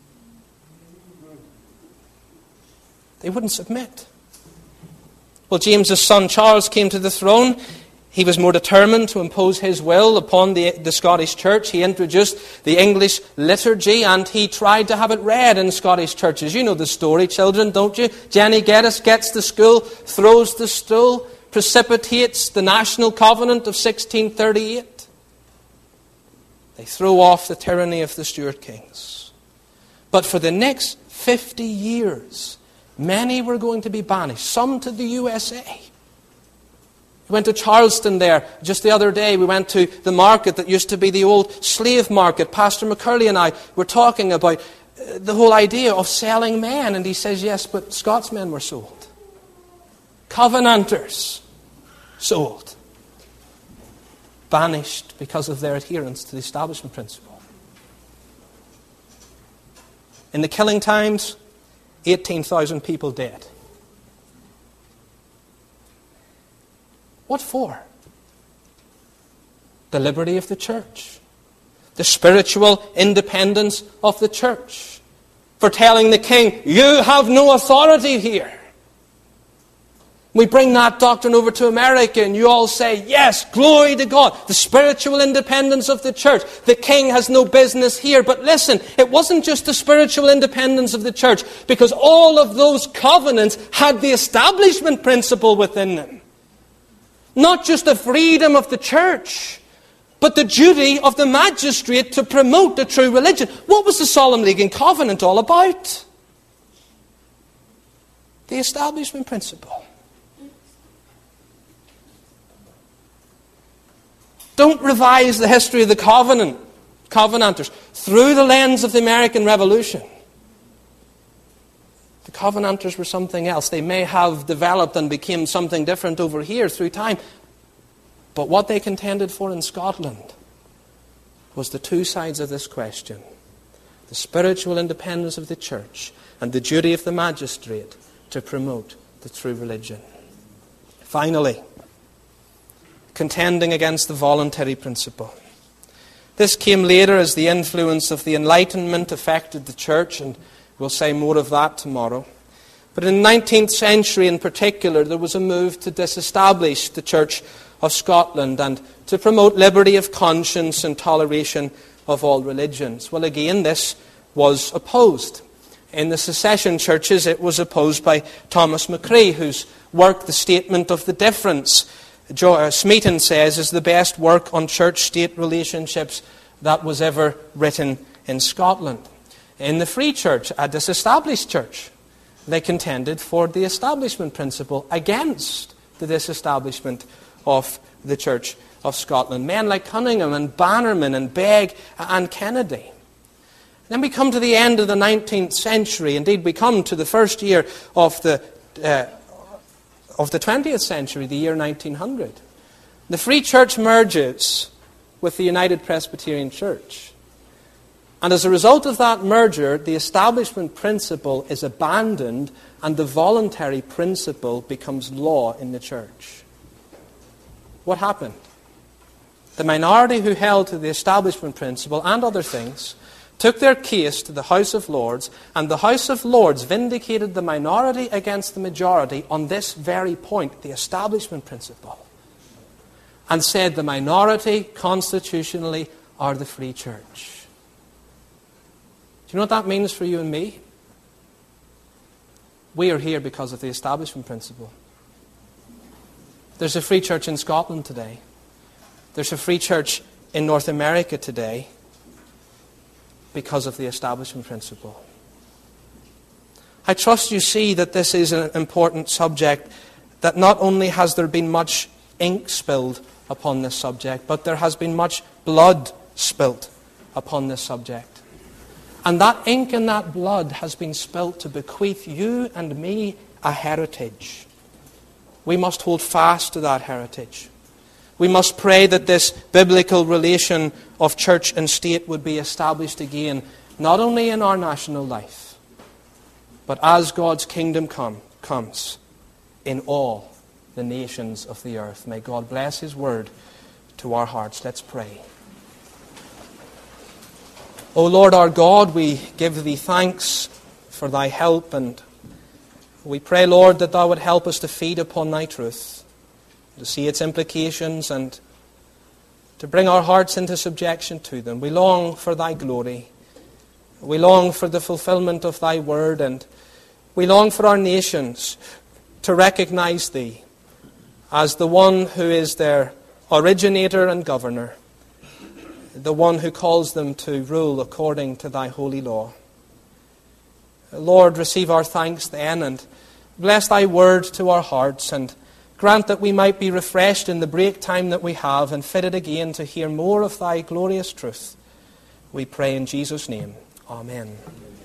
They wouldn't submit. Well, James's son Charles came to the throne. He was more determined to impose his will upon the, the Scottish church. He introduced the English liturgy, and he tried to have it read in Scottish churches. You know the story, children, don't you? Jenny Geddes gets to school, throws the stool, precipitates the national covenant of sixteen thirty-eight. They throw off the tyranny of the Stuart kings. But for the next fifty years, many were going to be banished, some to the U S A. We went to Charleston there just the other day. We went to the market that used to be the old slave market. Pastor McCurley and I were talking about the whole idea of selling men. And he says, yes, but Scotsmen were sold. Covenanters sold. Banished because of their adherence to the establishment principle. In the killing times, eighteen thousand people dead. What for? The liberty of the church. The spiritual independence of the church. For telling the king, you have no authority here. We bring that doctrine over to America and you all say, yes, glory to God. The spiritual independence of the church. The king has no business here. But listen, it wasn't just the spiritual independence of the church, because all of those covenants had the establishment principle within them. Not just the freedom of the church, but the duty of the magistrate to promote the true religion. What was the Solemn League and Covenant all about? The establishment principle. Don't revise the history of the covenant, Covenanters through the lens of the American Revolution. The Covenanters were something else. They may have developed and became something different over here through time. But what they contended for in Scotland was the two sides of this question. The spiritual independence of the church and the duty of the magistrate to promote the true religion. Finally, contending against the voluntary principle. This came later as the influence of the Enlightenment affected the church, and we'll say more of that tomorrow. But in the nineteenth century in particular, there was a move to disestablish the Church of Scotland and to promote liberty of conscience and toleration of all religions. Well, again, this was opposed. In the secession churches, it was opposed by Thomas McCrae, whose work, The Statement of the Difference, Jo- Smeaton says, is the best work on church-state relationships that was ever written in Scotland. In the Free Church, a disestablished church, they contended for the establishment principle against the disestablishment of the Church of Scotland. Men like Cunningham and Bannerman and Begg and Kennedy. Then we come to the end of the nineteenth century. Indeed, we come to the first year of the uh, of the twentieth century, the year nineteen hundred. The Free Church merges with the United Presbyterian Church. And as a result of that merger, the establishment principle is abandoned and the voluntary principle becomes law in the church. What happened? The minority who held to the establishment principle and other things took their case to the House of Lords, and the House of Lords vindicated the minority against the majority on this very point, the establishment principle, and said the minority constitutionally are the free church. Do you know what that means for you and me? We are here because of the establishment principle. There's a free church in Scotland today. There's a free church in North America today because of the establishment principle. I trust you see that this is an important subject, that not only has there been much ink spilled upon this subject, but there has been much blood spilt upon this subject. And that ink and that blood has been spilt to bequeath you and me a heritage. We must hold fast to that heritage. We must pray that this biblical relation of church and state would be established again, not only in our national life, but as God's kingdom come, comes in all the nations of the earth. May God bless His word to our hearts. Let's pray. O Lord our God, we give Thee thanks for Thy help, and we pray, Lord, that Thou would help us to feed upon Thy truth, to see its implications and to bring our hearts into subjection to them. We long for Thy glory. We long for the fulfillment of Thy word, and we long for our nations to recognize Thee as the one who is their originator and governor, the one who calls them to rule according to Thy holy law. Lord, receive our thanks then, and bless Thy word to our hearts, and grant that we might be refreshed in the break time that we have and fitted again to hear more of Thy glorious truth. We pray in Jesus' name. Amen.